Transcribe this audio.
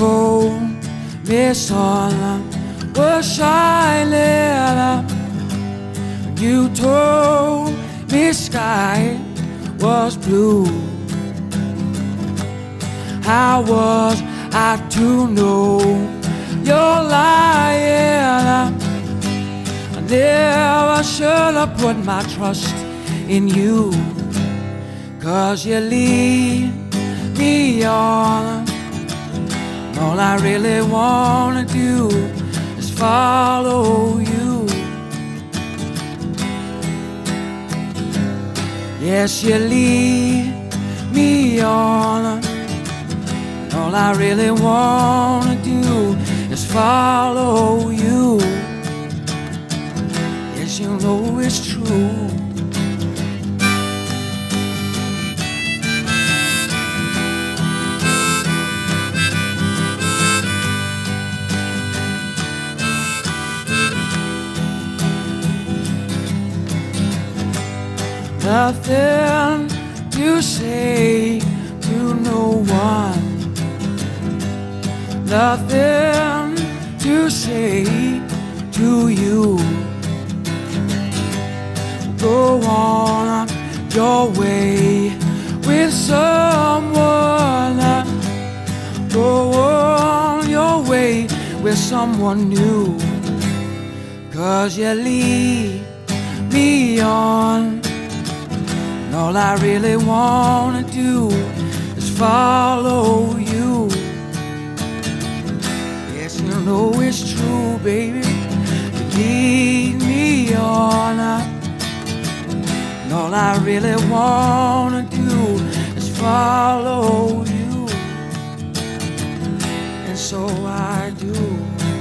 told me sun was shining. You told me sky was blue. How was I to know you're lying? I never should have put my trust in you, 'cause you lead me on. All I really wanna do is follow you. Yes, you lead me on. All I really wanna do is follow you. Yes, you know it's true. Nothing to say to no one. Nothing to say to you. Go on your way with someone. Go on your way with someone new, 'cause you lead me on. And all I really wanna do is follow you. Yes, you know it's true, baby. You lead me on. And all I really wanna do is follow you. And so I do.